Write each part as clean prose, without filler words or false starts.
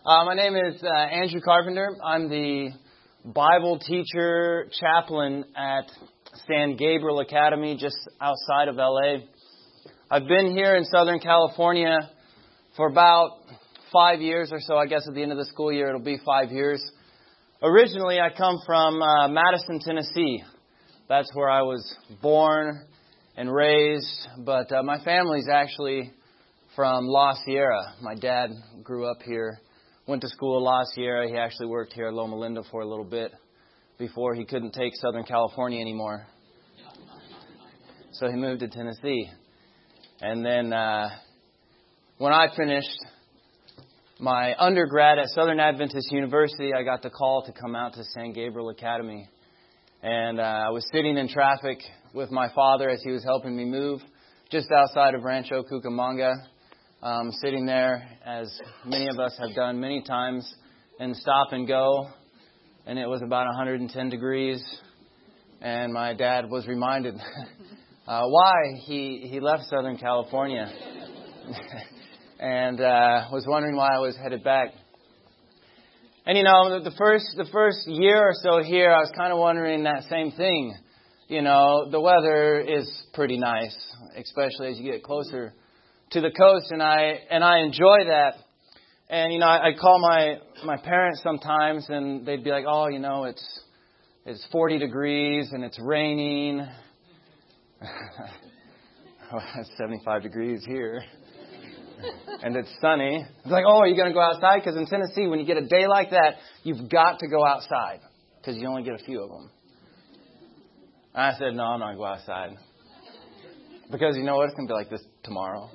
My name is Andrew Carpenter. I'm the Bible teacher chaplain at San Gabriel Academy just outside of LA. I've been here in Southern California for about 5 years or so. I guess at the end of the school year it'll be 5 years. Originally I come from Madison, Tennessee. That's where I was born and raised, but my family's actually from La Sierra. My dad grew up here. Went to school at La Sierra. He actually worked here at Loma Linda for a little bit before he couldn't take Southern California anymore. So he moved to Tennessee. And then when I finished my undergrad at Southern Adventist University, I got the call to come out to San Gabriel Academy. And I was sitting in traffic with my father as he was helping me move just outside of Rancho Cucamonga. Sitting there, as many of us have done many times, and stop and go. And it was about 110 degrees. And my dad was reminded why he left Southern California. And was wondering why I was headed back. And the first year or so here, I was kind of wondering that same thing. The weather is pretty nice, especially as you get closer to the coast, and I enjoy that. And I call my parents sometimes, and they'd be like, "Oh, it's 40 degrees and it's raining." It's 75 degrees here, and it's sunny. It's like, "Oh, are you going to go outside?" Because in Tennessee, when you get a day like that, you've got to go outside because you only get a few of them. And I said, "No, I'm not going to go outside." Because you know what? It's going to be like this tomorrow.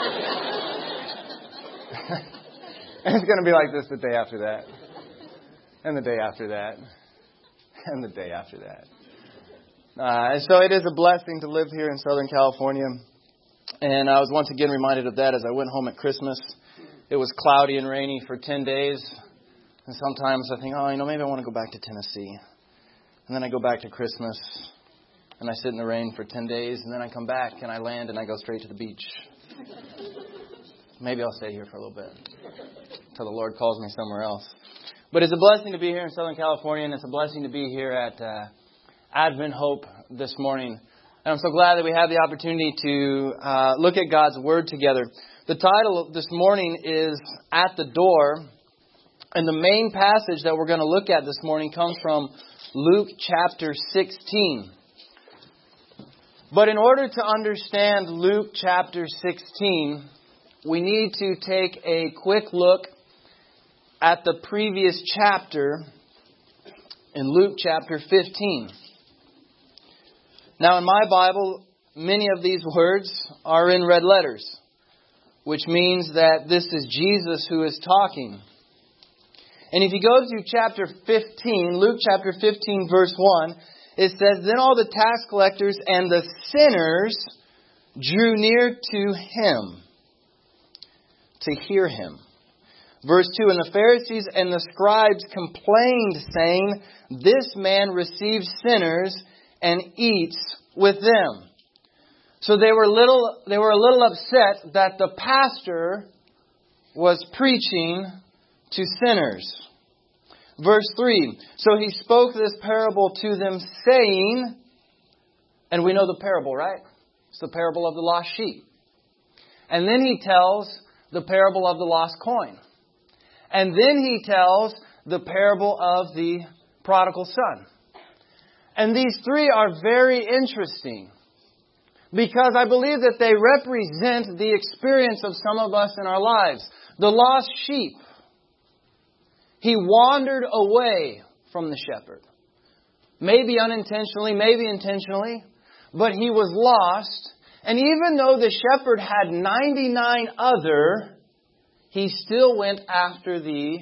And it's going to be like this the day after that. And the day after that. And the day after that. And so it is a blessing to live here in Southern California. And I was once again reminded of that as I went home at Christmas. It was cloudy and rainy for 10 days. And sometimes I think, maybe I want to go back to Tennessee. And then I go back to Christmas. And I sit in the rain for 10 days, and then I come back, and I land, and I go straight to the beach. Maybe I'll stay here for a little bit until the Lord calls me somewhere else. But it's a blessing to be here in Southern California, and it's a blessing to be here at Advent Hope this morning. And I'm so glad that we have the opportunity to look at God's Word together. The title this morning is At the Door, and the main passage that we're going to look at this morning comes from Luke chapter 16. But in order to understand Luke chapter 16, we need to take a quick look at the previous chapter in Luke chapter 15. Now in my Bible, many of these words are in red letters, which means that this is Jesus who is talking. And if you go to chapter 15, Luke chapter 15 verse 1, it says, "Then all the tax collectors and the sinners drew near to him to hear him." Verse 2, "And the Pharisees and the scribes complained, saying, 'This man receives sinners and eats with them.'" So they were a little upset that the pastor was preaching to sinners. Verse 3, "So he spoke this parable to them, saying," and we know the parable, right? It's the parable of the lost sheep. And then he tells the parable of the lost coin. And then he tells the parable of the prodigal son. And these three are very interesting because I believe that they represent the experience of some of us in our lives. The lost sheep. He wandered away from the shepherd. Maybe unintentionally, maybe intentionally. But he was lost. And even though the shepherd had 99 other, he still went after the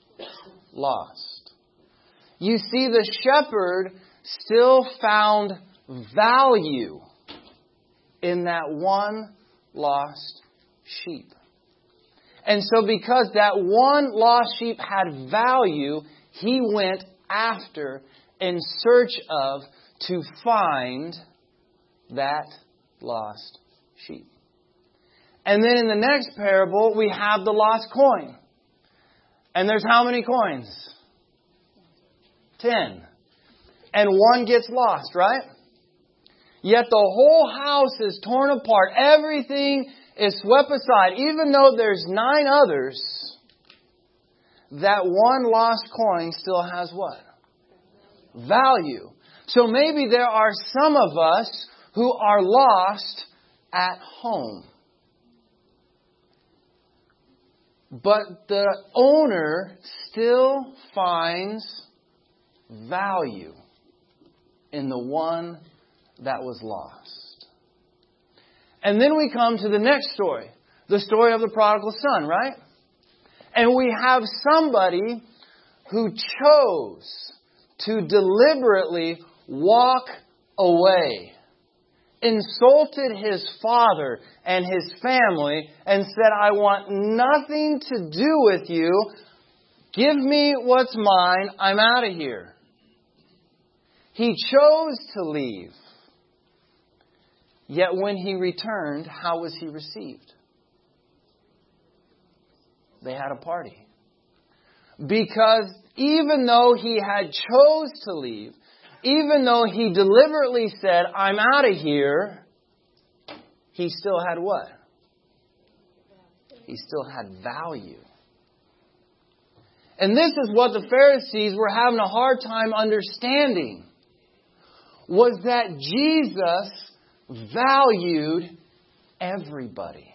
lost. You see, the shepherd still found value in that one lost sheep. And so because that one lost sheep had value, he went after, in search of, to find that lost sheep. And then in the next parable, we have the lost coin. And there's how many coins? 10. And one gets lost, right? Yet the whole house is torn apart. Everything is swept aside. Even though there's 9 others, that one lost coin still has what? Value. So maybe there are some of us who are lost at home. But the owner still finds value in the one that was lost. And then we come to the next story. The story of the prodigal son, right? And we have somebody who chose to deliberately walk away, insulted his father and his family, and said, I want nothing to do with you. Give me what's mine. I'm out of here. He chose to leave. Yet when he returned, how was he received? They had a party. Because even though he had chose to leave, even though he deliberately said, I'm out of here, he still had what? He still had value. And this is what the Pharisees were having a hard time understanding. Was that Jesus valued everybody.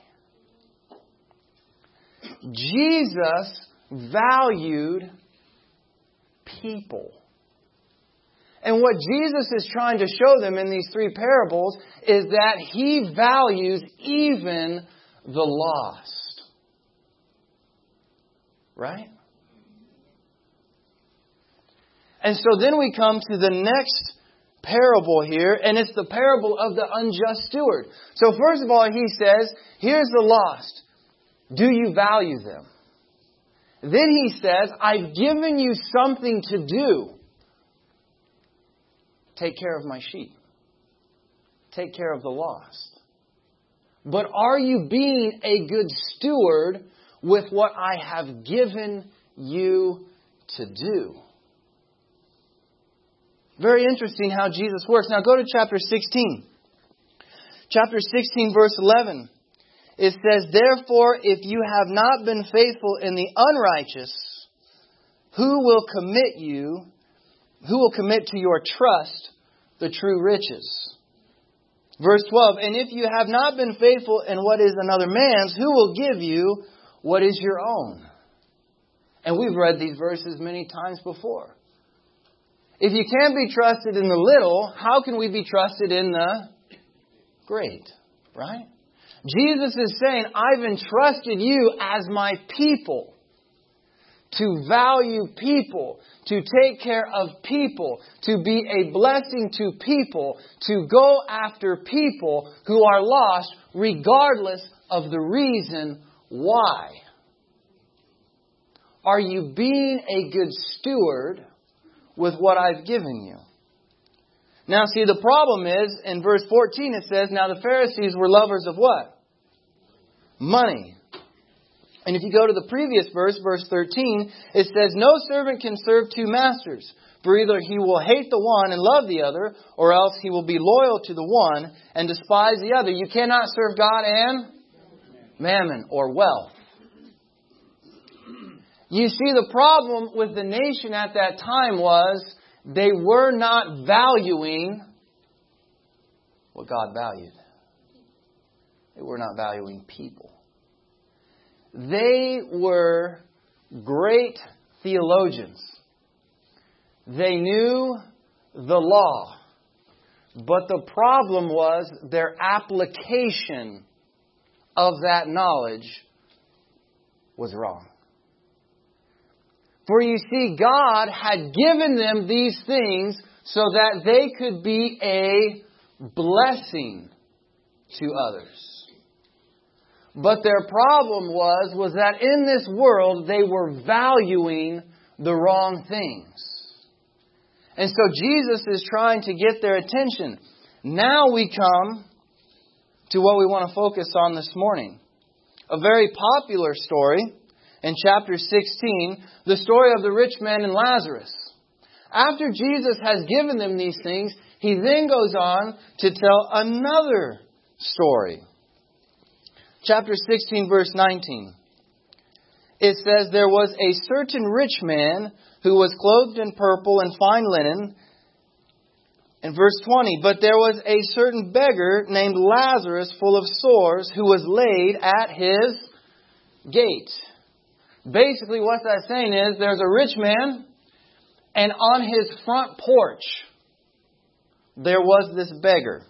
Jesus valued people. And what Jesus is trying to show them in these 3 parables is that He values even the lost. Right? And so then we come to the next parable here, and it's the parable of the unjust steward. So first of all, He says, here's the lost. Do you value them? Then He says, I've given you something to do. Take care of my sheep. Take care of the lost. But are you being a good steward with what I have given you to do? Very interesting how Jesus works. Now go to chapter 16. Chapter 16, verse 11. It says, therefore, if you have not been faithful in the unrighteous, who will commit to your trust the true riches? Verse 12, and if you have not been faithful in what is another man's, who will give you what is your own? And we've read these verses many times before. If you can't be trusted in the little, how can we be trusted in the great? Right? Jesus is saying, I've entrusted you as my people to value people, to take care of people, to be a blessing to people, to go after people who are lost regardless of the reason why. Are you being a good steward with what I've given you? Now see, the problem is, in verse 14 it says, now the Pharisees were lovers of what? Money. And if you go to the previous verse, verse 13, it says, no servant can serve 2 masters, for either he will hate the one and love the other, or else he will be loyal to the one and despise the other. You cannot serve God and mammon, or wealth. You see, the problem with the nation at that time was they were not valuing what God valued. They were not valuing people. They were great theologians. They knew the law. But the problem was their application of that knowledge was wrong. For you see, God had given them these things so that they could be a blessing to others. But their problem was that in this world they were valuing the wrong things. And so Jesus is trying to get their attention. Now we come to what we want to focus on this morning. A very popular story. in chapter 16 the story of the rich man and Lazarus. After Jesus has given them these things, He then goes on to tell another story. Chapter 16, verse 19. It says, "There was a certain rich man who was clothed in purple and fine linen." In verse 20, "But there was a certain beggar named Lazarus, full of sores, who was laid at his gate." Basically what that's saying is there's a rich man, and on his front porch there was this beggar.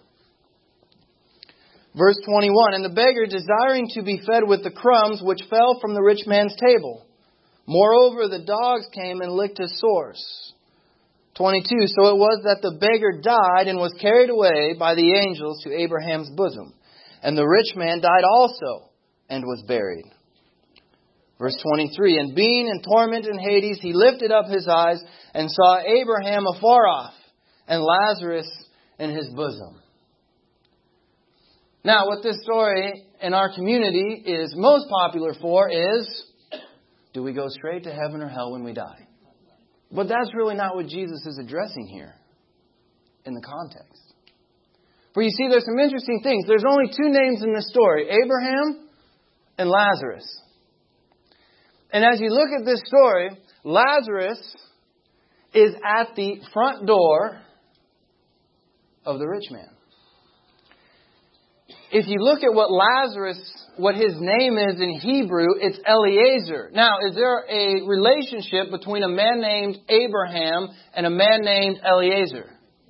Verse 21, "And the beggar, desiring to be fed with the crumbs which fell from the rich man's table. Moreover, the dogs came and licked his sores." 22, "So it was that the beggar died and was carried away by the angels to Abraham's bosom. And the rich man died also and was buried." Verse 23, "And being in torment in Hades, he lifted up his eyes and saw Abraham afar off and Lazarus in his bosom." Now, what this story in our community is most popular for is, do we go straight to heaven or hell when we die? But that's really not what Jesus is addressing here in the context. For you see, there's some interesting things. There's only two names in this story, Abraham and Lazarus. And as you look at this story, Lazarus is at the front door of the rich man. If you look at what his name is in Hebrew, it's Eliezer. Now, is there a relationship between a man named Abraham and a man named Eliezer?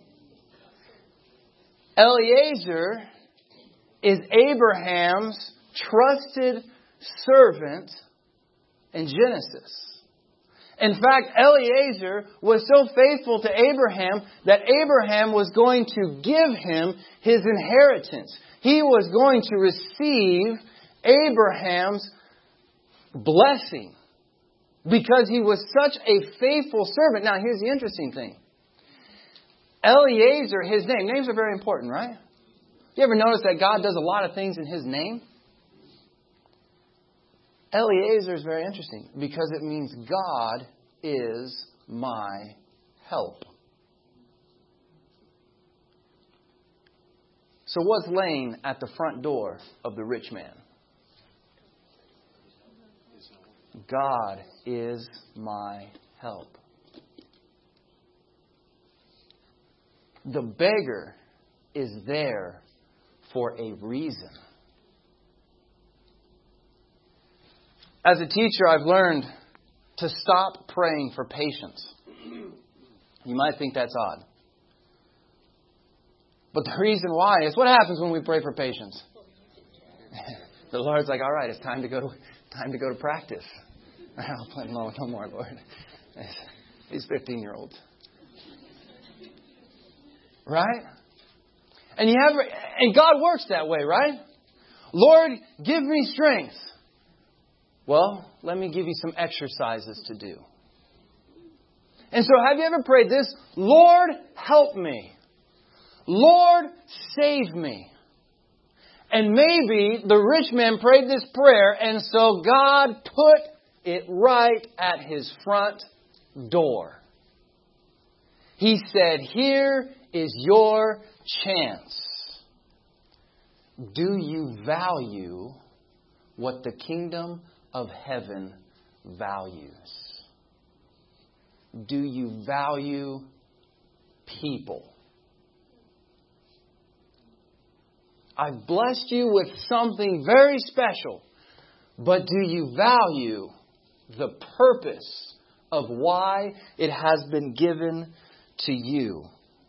Eliezer is Abraham's trusted servant in Genesis. In fact, Eliezer was so faithful to Abraham that Abraham was going to give him his inheritance. He was going to receive Abraham's blessing because he was such a faithful servant. Now, here's the interesting thing. Eliezer, his name. Names are very important, right? You ever notice that God does a lot of things in His name? Eliezer is very interesting because it means God is my help. So what's laying at the front door of the rich man? God is my help. The beggar is there for a reason. As a teacher, I've learned to stop praying for patience. You might think that's odd. But the reason why is, what happens when we pray for patience? The Lord's like, all right, it's time to go to practice. I'll play no more, Lord. These 15-year-olds. Right? And God works that way, right? Lord, give me strength. Well, let me give you some exercises to do. And so have you ever prayed this? Lord, help me. Lord, save me. And maybe the rich man prayed this prayer, and so God put it right at his front door. He said, here is your chance. Do you value what the kingdom of heaven values? Do you value people? I've blessed you with something very special, but do you value the purpose of why it has been given to you?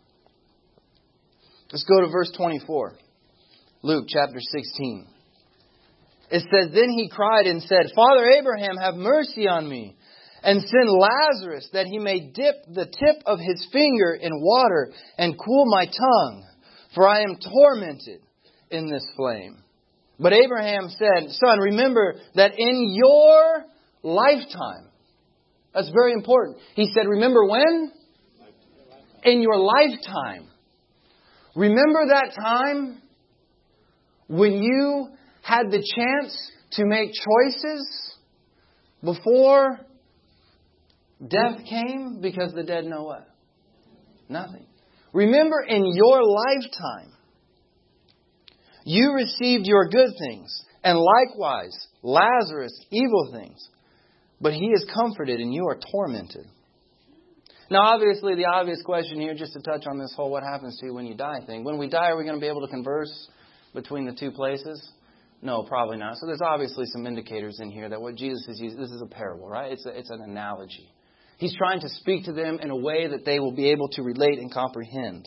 Let's go to verse 24. Luke chapter 16. It says, then he cried and said, Father Abraham, have mercy on me, and send Lazarus that he may dip the tip of his finger in water and cool my tongue, for I am tormented in this flame. But Abraham said, Son, remember that in your lifetime, that's very important. He said, remember when? In your lifetime. Remember that time when you had the chance to make choices before death came, because the dead know what? Nothing. Remember, in your lifetime, you received your good things, and likewise Lazarus evil things. But he is comforted and you are tormented. Now, obviously, the obvious question here, just to touch on this whole what happens to you when you die thing. When we die, are we going to be able to converse between the two places? No, probably not. So there's obviously some indicators in here that what Jesus is using, this is a parable, right? It's an analogy. He's trying to speak to them in a way that they will be able to relate and comprehend.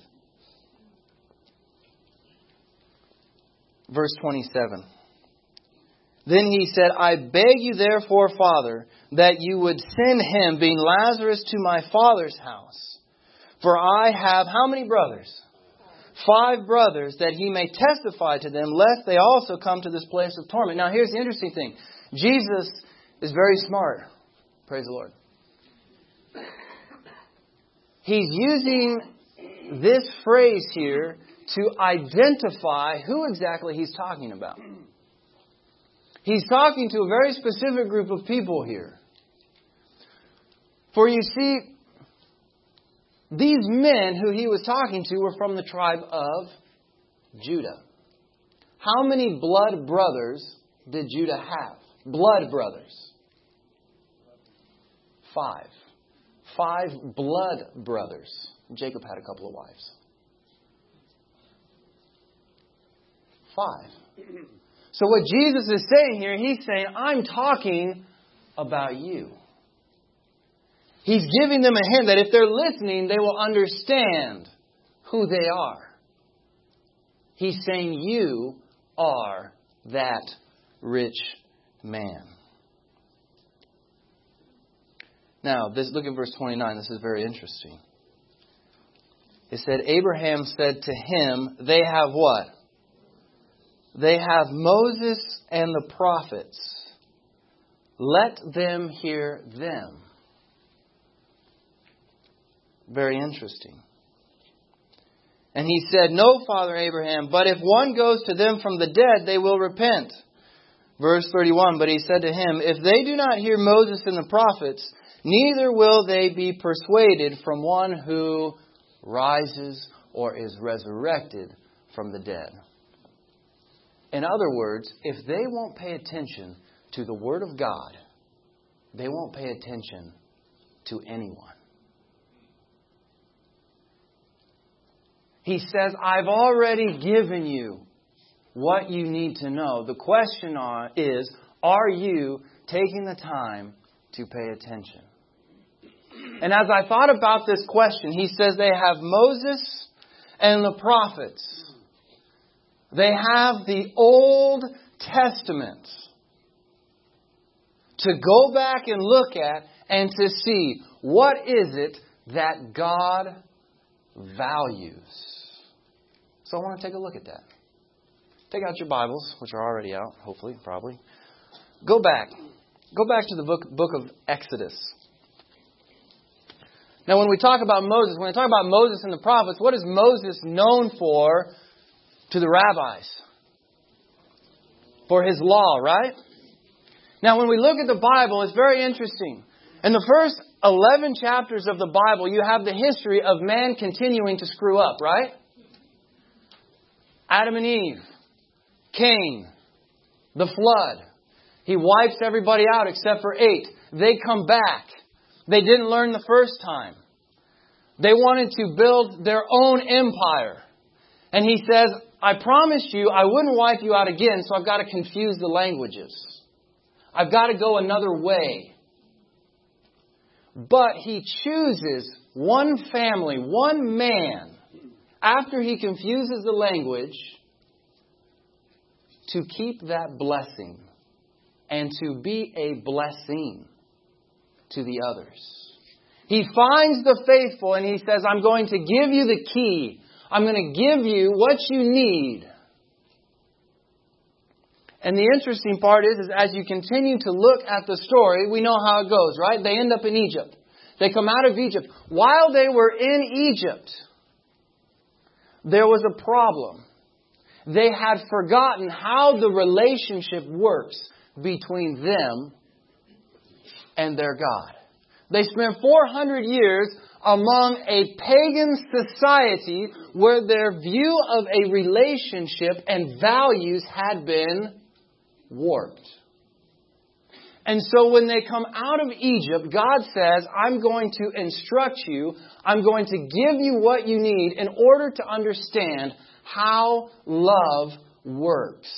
Verse 27. Then he said, I beg you therefore, Father, that you would send him, being Lazarus, to my father's house. For I have how many brothers? 5 brothers, that he may testify to them, lest they also come to this place of torment. Now here's the interesting thing. Jesus is very smart. Praise the Lord. He's using this phrase here to identify who exactly he's talking about. He's talking to a very specific group of people here. For you see, these men who he was talking to were from the tribe of Judah. How many blood brothers did Judah have? Blood brothers. 5. 5 blood brothers. Jacob had a couple of wives. 5. So what Jesus is saying here, he's saying, I'm talking about you. He's giving them a hint that if they're listening, they will understand who they are. He's saying, you are that rich man. Now, look at verse 29. This is very interesting. It said, Abraham said to him, they have what? They have Moses and the prophets. Let them hear them. Very interesting. And he said, no, Father Abraham, but if one goes to them from the dead, they will repent. Verse 31, but he said to him, if they do not hear Moses and the prophets, neither will they be persuaded from one who rises or is resurrected from the dead. In other words, if they won't pay attention to the Word of God, they won't pay attention to anyone. He says, I've already given you what you need to know. The question is, are you taking the time to pay attention? And as I thought about this question, he says they have Moses and the prophets. They have the Old Testament to go back and look at and to see what is it that God values. So I want to take a look at that. Take out your Bibles, which are already out, hopefully, probably. Go back. Go back to the book of Exodus. Now, when we talk about Moses, when we talk about Moses and the prophets, what is Moses known for to the rabbis? For his law, right? Now, when we look at the Bible, it's very interesting. In the first 11 chapters of the Bible, you have the history of man continuing to screw up, right? Adam and Eve, Cain, the flood. He wipes everybody out except for 8. They come back. They didn't learn the first time. They wanted to build their own empire. And he says, I promised you I wouldn't wipe you out again, so I've got to confuse the languages. I've got to go another way. But he chooses one family, one man, after he confuses the language, to keep that blessing and to be a blessing to the others. He finds the faithful and he says, I'm going to give you the key. I'm going to give you what you need. And the interesting part is as you continue to look at the story, we know how it goes, right? They end up in Egypt. They come out of Egypt. While they were in Egypt, there was a problem. They had forgotten how the relationship works between them and their God. They spent 400 years among a pagan society where their view of a relationship and values had been warped. And so when they come out of Egypt, God says, I'm going to instruct you. I'm going to give you what you need in order to understand how love works.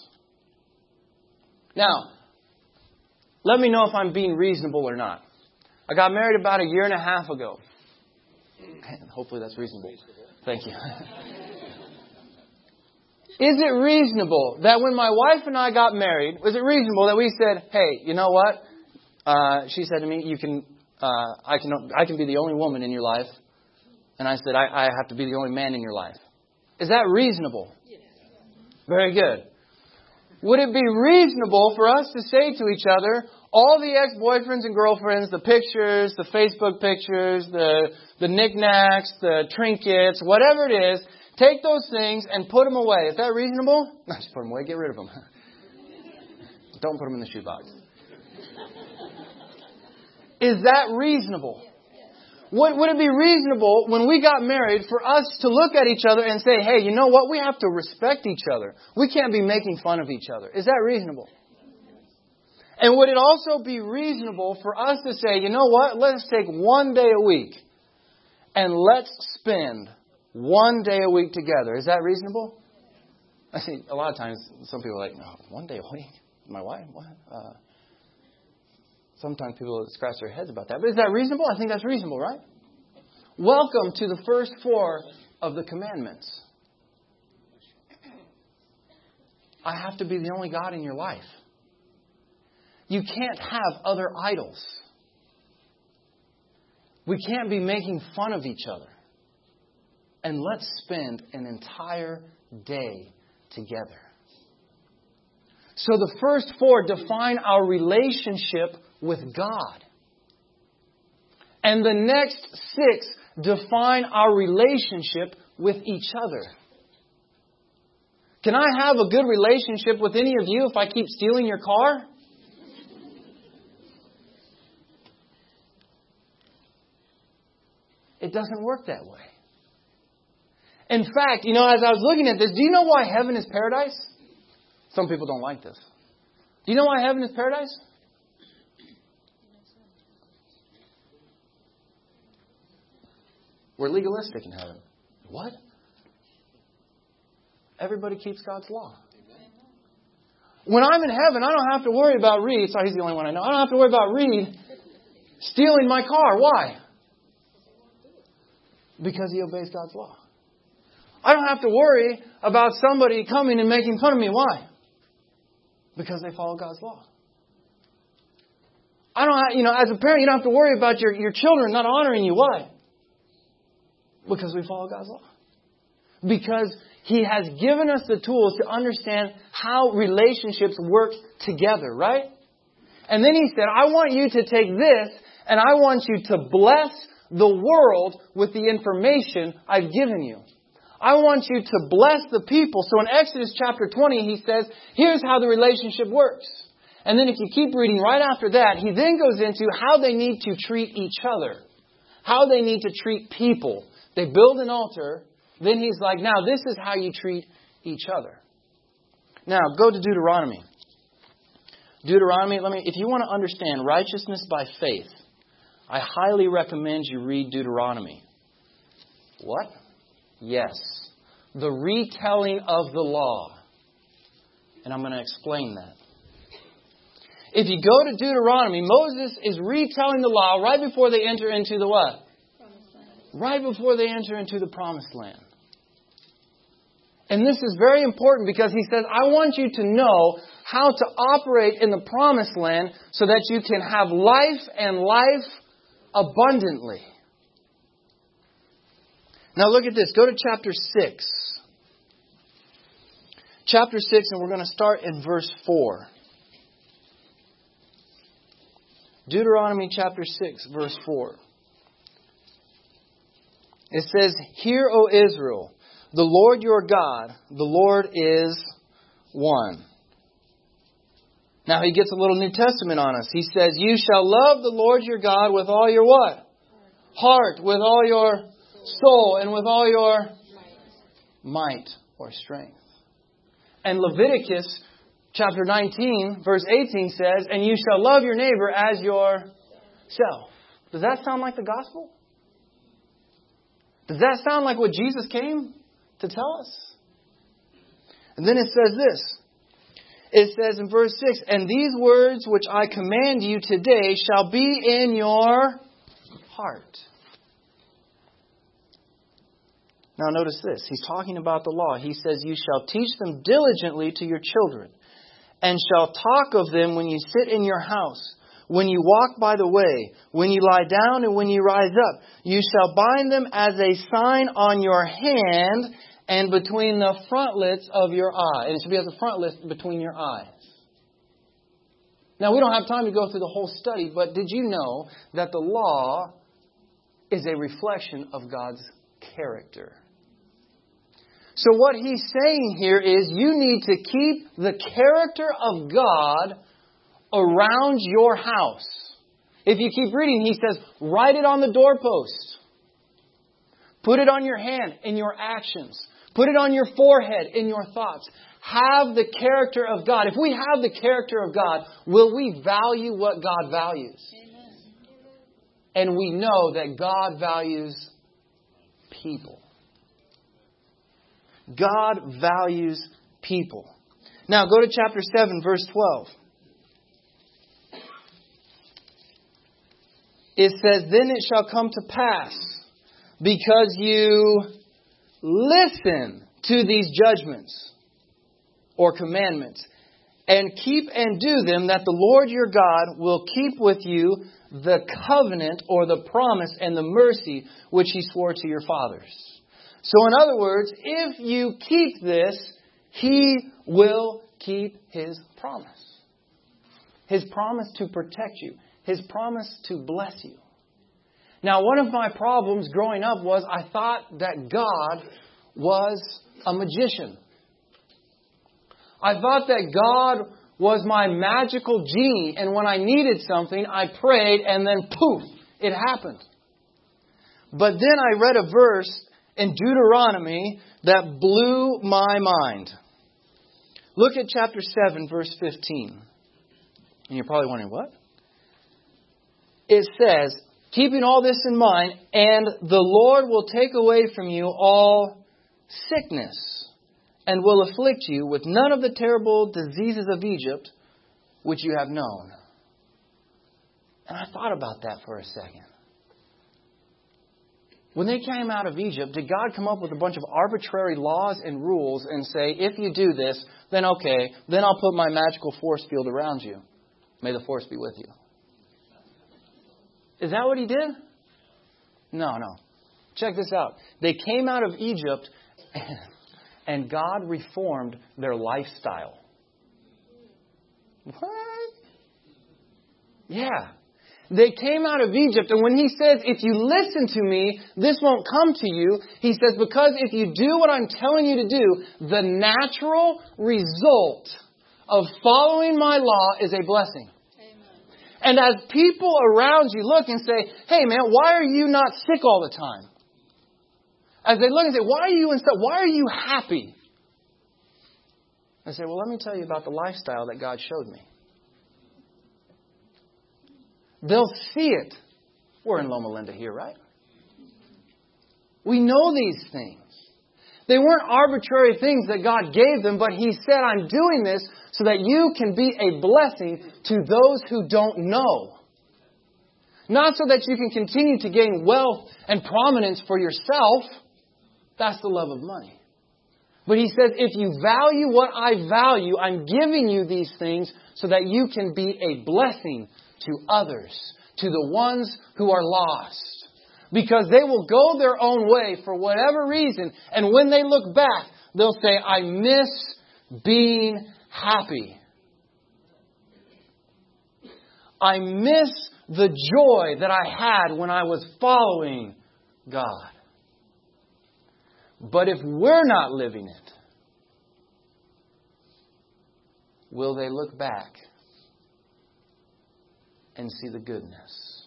Now, let me know if I'm being reasonable or not. I got married about 1.5 years ago. Hopefully that's reasonable. Thank you. Is it reasonable that when my wife and I got married, was it reasonable that we said, hey, you know what? She said to me, I can be the only woman in your life. And I said, I have to be the only man in your life. Is that reasonable? Yes. Very good. Would it be reasonable for us to say to each other, all the ex-boyfriends and girlfriends, the pictures, the Facebook pictures, the knickknacks, the trinkets, whatever it is, take those things and put them away. Is that reasonable? Not just put them away, get rid of them. Don't put them in the shoebox. Is that reasonable? Would it be reasonable when we got married for us to look at each other and say, hey, you know what? We have to respect each other. We can't be making fun of each other. Is that reasonable? And would it also be reasonable for us to say, you know what? Let's take one day a week and let's spend one day a week together. Is that reasonable? I see a lot of times some people are like, no, one day a week? My wife? What? Sometimes people scratch their heads about that. But is that reasonable? I think that's reasonable, right? Welcome to the first 4 of the commandments. I have to be the only God in your life. You can't have other idols. We can't be making fun of each other. And let's spend an entire day together. So the first 4 define our relationship with God. And the next 6 define our relationship with each other. Can I have a good relationship with any of you if I keep stealing your car? It doesn't work that way. In fact, as I was looking at this, do you know why heaven is paradise? Some people don't like this. Do you know why heaven is paradise? We're legalistic in heaven. What? Everybody keeps God's law. When I'm in heaven, I don't have to worry about Reed. Sorry, he's the only one I know. I don't have to worry about Reed stealing my car. Why? Because he obeys God's law. I don't have to worry about somebody coming and making fun of me. Why? Because they follow God's law. I don't have, as a parent, you don't have to worry about your children not honoring you. Why? Because we follow God's law. Because He has given us the tools to understand how relationships work together, right? And then He said, I want you to take this and I want you to bless the world with the information I've given you. I want you to bless the people. So in Exodus chapter 20, He says, here's how the relationship works. And then if you keep reading right after that, He then goes into how they need to treat each other. How they need to treat people. They build an altar. Then He's like, now this is how you treat each other. Now, go to Deuteronomy. Deuteronomy, if you want to understand righteousness by faith, I highly recommend you read Deuteronomy. What? Yes. The retelling of the law. And I'm going to explain that. If you go to Deuteronomy, Moses is retelling the law right before they enter into the what? Right before they enter into the promised land. And this is very important because he says, I want you to know how to operate in the promised land so that you can have life and life abundantly. Now look at this. Go to chapter 6. Chapter 6, and we're going to start in verse 4. Deuteronomy chapter 6, verse 4. It says, Hear, O Israel, the Lord your God, the Lord is one. Now he gets a little New Testament on us. He says, you shall love the Lord your God with all your what? Heart, with all your soul, and with all your might or strength. And Leviticus chapter 19, verse 18 says, and you shall love your neighbor as yourself. Does that sound like the gospel? Does that sound like what Jesus came to tell us? And then it says this. It says in verse 6, and these words which I command you today shall be in your heart. Now notice this. He's talking about the law. He says, you shall teach them diligently to your children, and shall talk of them when you sit in your house, when you walk by the way, when you lie down and when you rise up. You shall bind them as a sign on your hand and between the frontlets of your eye. And it should be as a frontlet between your eyes. Now, we don't have time to go through the whole study, but did you know that the law is a reflection of God's character? So what he's saying here is you need to keep the character of God around your house. If you keep reading, he says, write it on the doorpost. Put it on your hand in your actions. Put it on your forehead in your thoughts. Have the character of God. If we have the character of God, will we value what God values? Amen. And we know that God values people. God values people. Now go to chapter 7, verse 12. It says, then it shall come to pass, because you listen to these judgments or commandments, and keep and do them, that the Lord your God will keep with you the covenant or the promise and the mercy which He swore to your fathers. So in other words, if you keep this, He will keep His promise. His promise to protect you. His promise to bless you. Now, one of my problems growing up was I thought that God was a magician. I thought that God was my magical genie, and when I needed something, I prayed, and then poof, it happened. But then I read a verse in Deuteronomy that blew my mind. Look at chapter 7, verse 15. And you're probably wondering, what? It says, keeping all this in mind, and the Lord will take away from you all sickness, and will afflict you with none of the terrible diseases of Egypt, which you have known. And I thought about that for a second. When they came out of Egypt, did God come up with a bunch of arbitrary laws and rules and say, if you do this, then okay, then I'll put my magical force field around you. May the force be with you. Is that what He did? No. Check this out. They came out of Egypt and God reformed their lifestyle. What? Yeah. They came out of Egypt, and when He says, if you listen to me, this won't come to you, He says, because if you do what I'm telling you to do, the natural result of following my law is a blessing. And as people around you look and say, hey man, why are you not sick all the time? As they look and say, why are you why are you happy? I say, well, let me tell you about the lifestyle that God showed me. They'll see it. We're in Loma Linda here, right? We know these things. They weren't arbitrary things that God gave them, but He said, I'm doing this so that you can be a blessing to those who don't know. Not so that you can continue to gain wealth and prominence for yourself. That's the love of money. But He says, if you value what I value, I'm giving you these things so that you can be a blessing to others, to the ones who are lost. Because they will go their own way for whatever reason. And when they look back, they'll say, I miss being happy. I miss the joy that I had when I was following God. But if we're not living it, will they look back and see the goodness.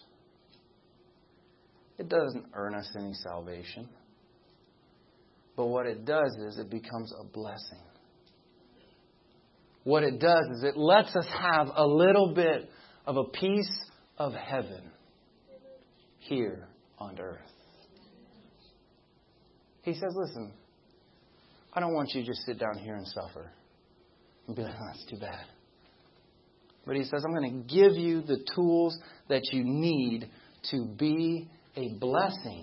It doesn't earn us any salvation. But what it does is it becomes a blessing. What it does is it lets us have a little bit of a piece of heaven here on earth. He says, listen, I don't want you to just sit down here and suffer and be like, oh, that's too bad. But He says, I'm going to give you the tools that you need to be a blessing.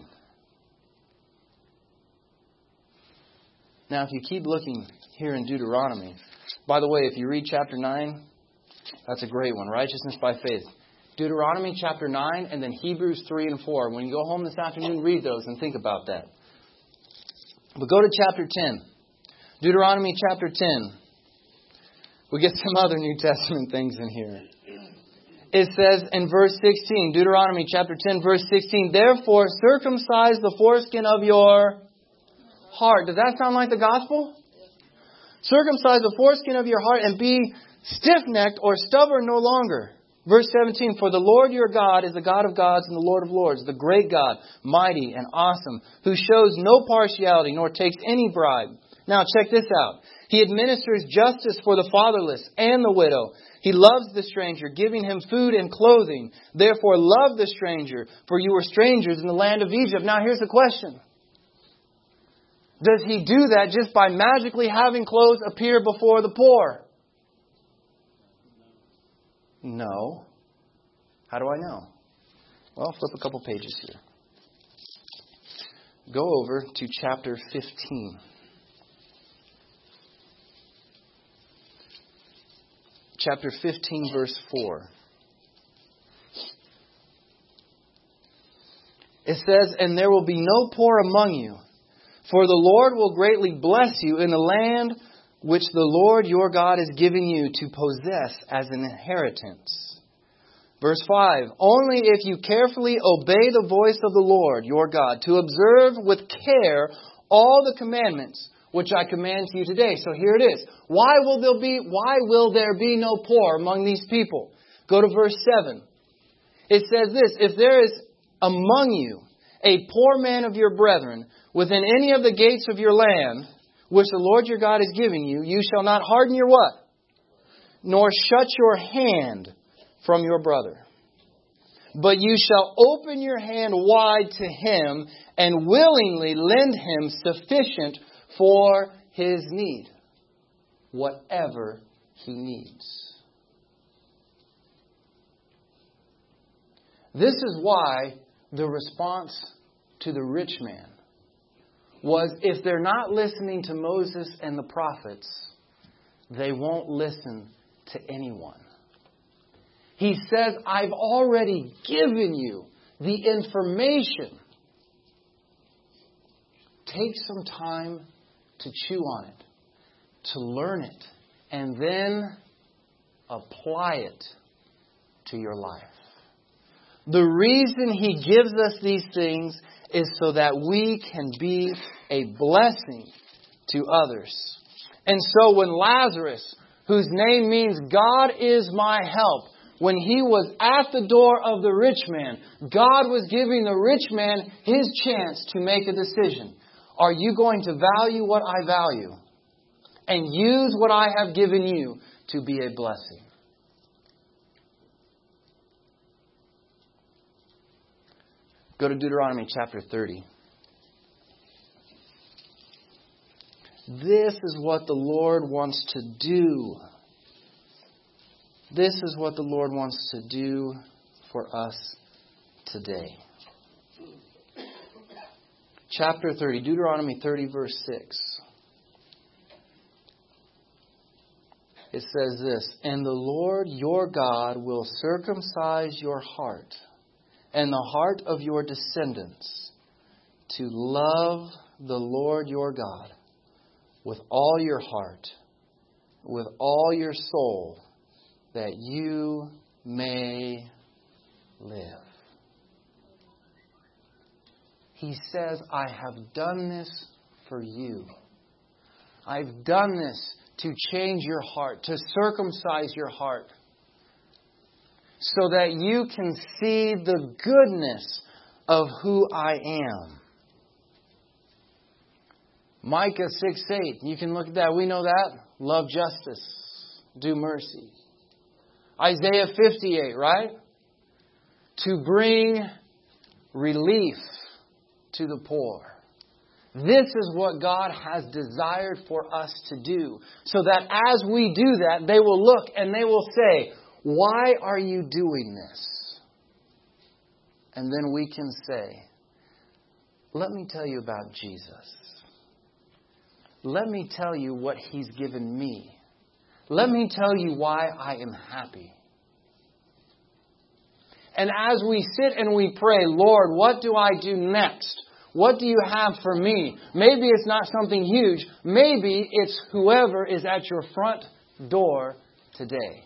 Now, if you keep looking here in Deuteronomy, by the way, if you read chapter 9, that's a great one, righteousness by faith. Deuteronomy chapter 9 and then Hebrews 3 and 4. When you go home this afternoon, read those and think about that. But go to chapter 10. Deuteronomy chapter 10. We get some other New Testament things in here. It says in verse 16, Deuteronomy chapter 10, verse 16, therefore circumcise the foreskin of your heart. Does that sound like the gospel? Circumcise the foreskin of your heart and be stiff-necked or stubborn no longer. Verse 17, for the Lord your God is the God of gods and the Lord of lords, the great God, mighty and awesome, who shows no partiality nor takes any bribe. Now check this out. He administers justice for the fatherless and the widow. He loves the stranger, giving him food and clothing. Therefore love the stranger, for you were strangers in the land of Egypt. Now here's the question. Does He do that just by magically having clothes appear before the poor? No. How do I know? Well, flip a couple pages here. Go over to chapter 15. Chapter 15, verse 4. It says, and there will be no poor among you, for the Lord will greatly bless you in the land which the Lord your God is giving you to possess as an inheritance. Verse 5, only if you carefully obey the voice of the Lord your God, to observe with care all the commandments which I command to you today. So here it is. Why will there be no poor among these people? Go to verse 7. It says this, if there is among you a poor man of your brethren within any of the gates of your land, which the Lord your God is giving you, you shall not harden your what? Nor shut your hand from your brother. But you shall open your hand wide to him and willingly lend him sufficient for his need. Whatever he needs. This is why the response to the rich man was, if they're not listening to Moses and the prophets, they won't listen to anyone. He says, I've already given you the information. Take some time to chew on it, to learn it, and then apply it to your life. The reason He gives us these things is so that we can be a blessing to others. And so when Lazarus, whose name means God is my help, when he was at the door of the rich man, God was giving the rich man his chance to make a decision. Are you going to value what I value and use what I have given you to be a blessing? Go to Deuteronomy chapter 30. This is what the Lord wants to do. This is what the Lord wants to do for us today. Chapter 30, Deuteronomy 30, verse 6. It says this, and the Lord your God will circumcise your heart and the heart of your descendants to love the Lord your God with all your heart, with all your soul, that you may live. He says, I have done this for you. I've done this to change your heart, to circumcise your heart. so that you can see the goodness of who I am. Micah 6:8. You can look at that. We know that. Love justice. Do mercy. Isaiah 58, right? To bring relief to the poor. This is what God has desired for us to do. So that as we do that, they will look and they will say, why are you doing this? And then we can say, let me tell you about Jesus. Let me tell you what He's given me. Let me tell you why I am happy. And as we sit and we pray, Lord, what do I do next? What do you have for me? Maybe it's not something huge. Maybe it's whoever is at your front door today.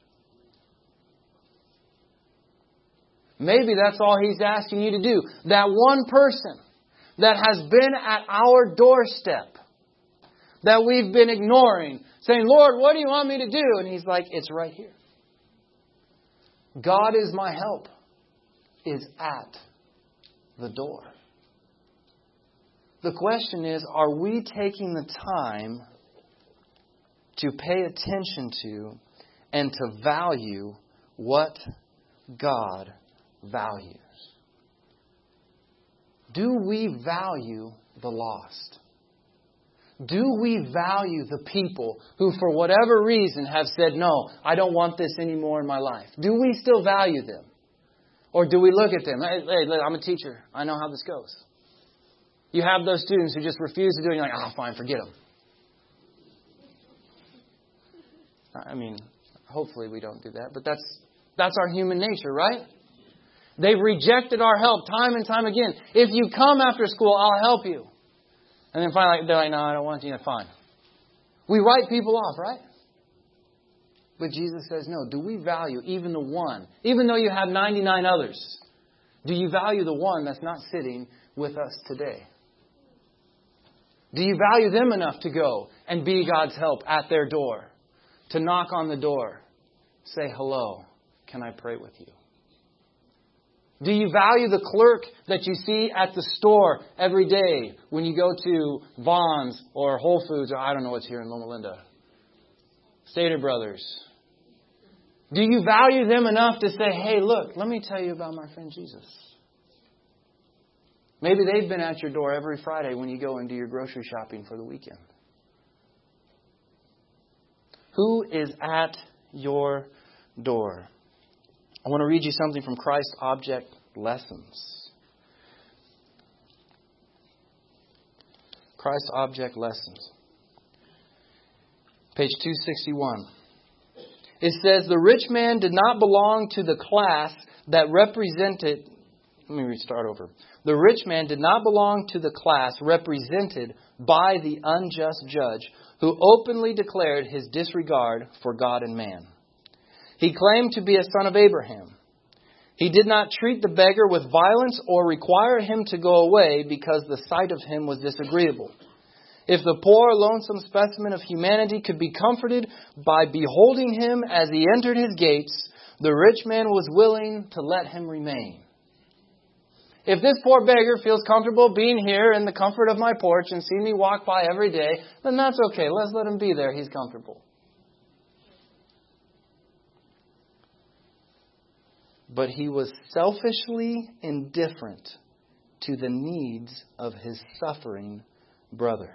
Maybe that's all He's asking you to do. That one person that has been at our doorstep that we've been ignoring, saying, Lord, what do you want me to do? And He's like, it's right here. God is my help is at the door. The question is, are we taking the time to pay attention to and to value what God values? Do we value the lost? Do we value the people who, for whatever reason, have said, no, I don't want this anymore in my life? Do we still value them? Or do we look at them? Hey, I'm a teacher. I know how this goes. You have those students who just refuse to do it. And you're like, fine, forget them. I mean, hopefully we don't do that. But that's our human nature, right? They've rejected our help time and time again. If you come after school, I'll help you. And then finally, they're like, no, I don't want you. Fine. We write people off, right? But Jesus says, no. Do we value even the one? Even though you have 99 others, do you value the one that's not sitting with us today? Do you value them enough to go and be God's help at their door? To knock on the door. Say, hello, can I pray with you? Do you value the clerk that you see at the store every day when you go to Vons or Whole Foods or I don't know what's here in Loma Linda? Stater Brothers. Do you value them enough to say, hey, look, let me tell you about my friend Jesus? Maybe they've been at your door every Friday when you go and do your grocery shopping for the weekend. Who is at your door? I want to read you something from Christ Object Lessons. Christ Object Lessons. Page 261. It says, the rich man did not belong to the class that represented... Let me restart over. The rich man did not belong to the class represented by the unjust judge who openly declared his disregard for God and man. He claimed to be a son of Abraham. He did not treat the beggar with violence or require him to go away because the sight of him was disagreeable. If the poor, lonesome specimen of humanity could be comforted by beholding him as he entered his gates, the rich man was willing to let him remain. If this poor beggar feels comfortable being here in the comfort of my porch and seeing me walk by every day, then that's okay. Let's let him be there. He's comfortable. But he was selfishly indifferent to the needs of his suffering brother.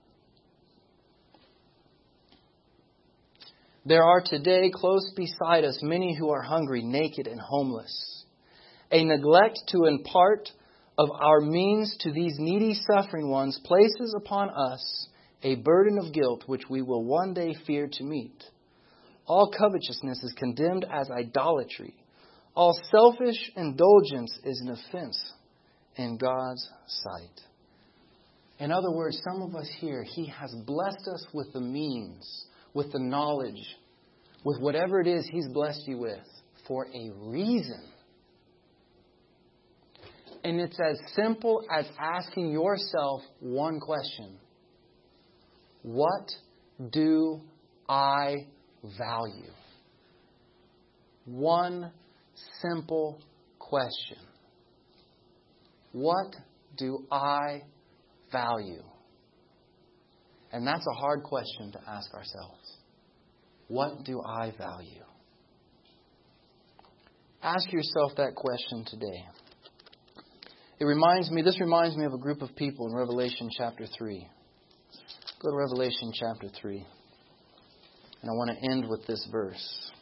There are today close beside us many who are hungry, naked, and homeless. A neglect to impart of our means to these needy suffering ones places upon us a burden of guilt which we will one day fear to meet. All covetousness is condemned as idolatry. All selfish indulgence is an offense in God's sight. In other words, some of us here, He has blessed us with the means, with the knowledge, with whatever it is He's blessed you with for a reason. And it's as simple as asking yourself one question. What do I value? one simple question. What do I value? And that's a hard question to ask ourselves. What do I value? Ask yourself that question today. This reminds me of a group of people in Revelation chapter 3. Go to Revelation chapter 3. And I want to end with this verse.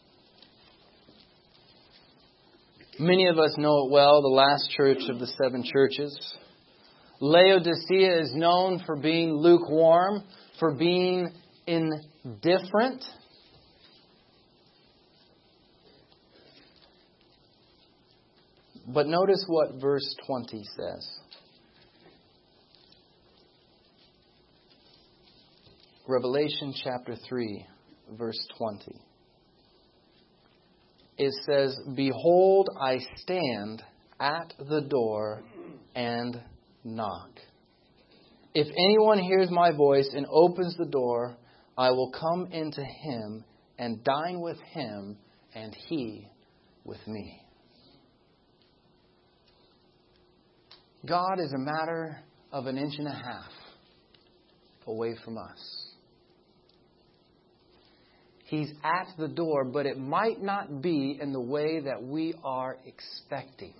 Many of us know it well, the last church of the 7 churches. Laodicea is known for being lukewarm, for being indifferent. But notice what verse 20 says. Revelation chapter 3, verse 20. It says, "Behold, I stand at the door and knock. If anyone hears my voice and opens the door, I will come into him and dine with him and he with me." God is a matter of an inch and a half away from us. He's at the door, but it might not be in the way that we are expecting.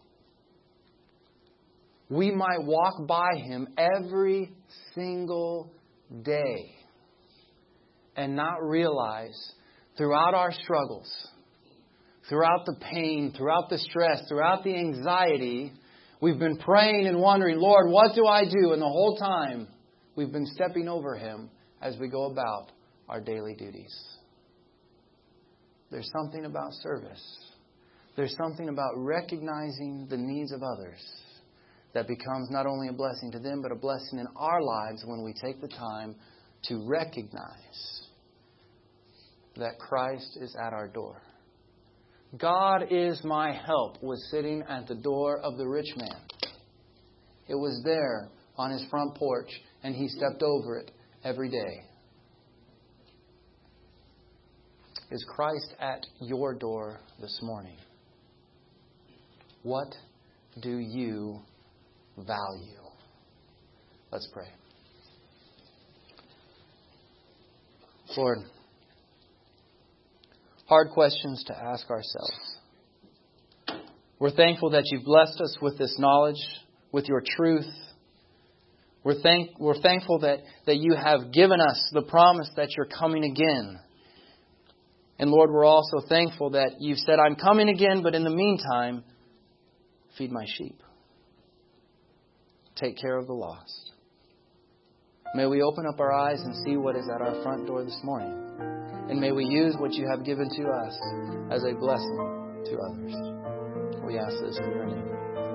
We might walk by Him every single day and not realize throughout our struggles, throughout the pain, throughout the stress, throughout the anxiety, we've been praying and wondering, Lord, what do I do? And the whole time we've been stepping over Him as we go about our daily duties. There's something about service. There's something about recognizing the needs of others that becomes not only a blessing to them, but a blessing in our lives when we take the time to recognize that Christ is at our door. God is my help was sitting at the door of the rich man. It was there on his front porch, and he stepped over it every day. Is Christ at your door this morning? What do you value? Let's pray. Lord, hard questions to ask ourselves. We're thankful that you've blessed us with this knowledge, with your truth. We're thankful that you have given us the promise that you're coming again. And Lord, we're also thankful that you've said, I'm coming again, but in the meantime, feed my sheep. Take care of the lost. May we open up our eyes and see what is at our front door this morning. And may we use what you have given to us as a blessing to others. We ask this in your name.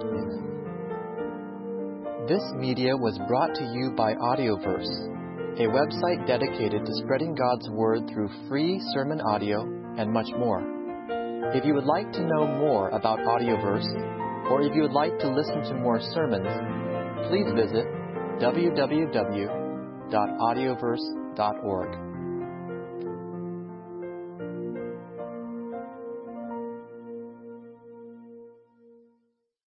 Amen. This media was brought to you by Audioverse, a website dedicated to spreading God's Word through free sermon audio and much more. If you would like to know more about Audioverse, or if you would like to listen to more sermons, please visit www.audioverse.org.